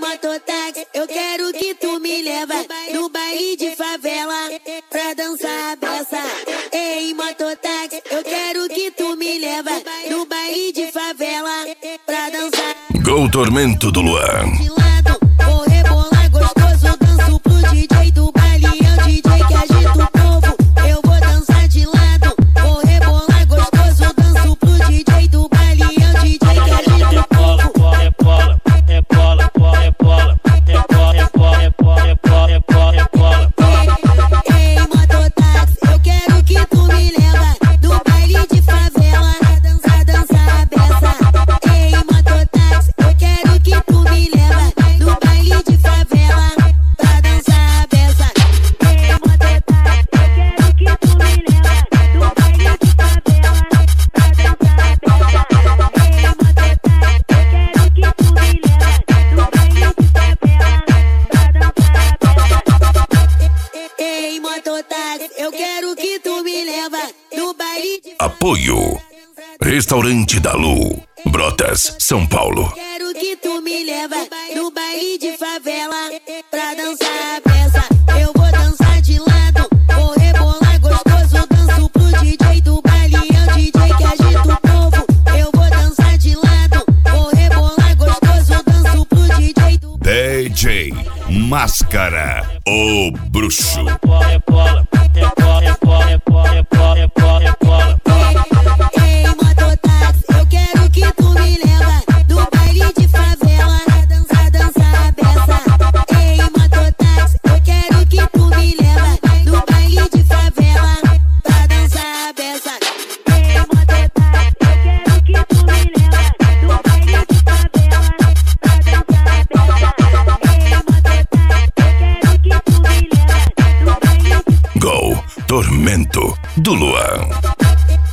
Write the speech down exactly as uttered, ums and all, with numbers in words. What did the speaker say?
mototáxi, eu quero que tu me leva no baile de favela pra dançar a beça. Ei, mototáxi, eu quero que tu me leva no baile de favela pra dançar. Gol Tormento do Luan. De lado, vou rebolar gostoso, danço pro D J do baile, é o D J que agita o povo. Eu vou dançar de lado, vou rebolar gostoso, danço pro D J do baile, é o D J que agita o povo. Rebola, rebola, rebola, rebola, rebola, rebola, rebola, rebola. Ei, mototáxi, eu quero que tu me leva no baile de favela pra dançar, dançar a beça. Ei, mototáxi, eu quero que tu me leva no baile de favela pra dançar a beça. Ei, mototáxi, eu quero que tu me leva no baile de favela pra dançar a beça. Ei, mototáxi, eu quero que tu me leva no baile de favela pra dançar a beça. Ei, mototáxi, eu quero que tu me leva no baile de Apoio Restaurante da Lu, Brotas, São Paulo. Quero que tu me leva no baile de favela pra dançar a beça. Eu vou dançar de lado, vou rebolar gostoso, danço pro D J do baile, é o D J que agita o povo. Eu vou dançar de lado, vou rebolar gostoso, danço pro D J do D J Máscara, o bruxo. Rebola, rebola, rebola, rebola, rebola, rebola, rebola. Ei, mototáxi, eu quero que tu me leva no baile de favela pra dançar, dançar a beça. Ei, mototáxi, eu quero que tu me leva no baile de favela pra dançar a beça. Ei, mototáxi, eu quero que tu me leva no baile de favela pra dançar a beça. Ei, mototáxi, eu quero que tu me leva no baile de Gol Tormento do Luan.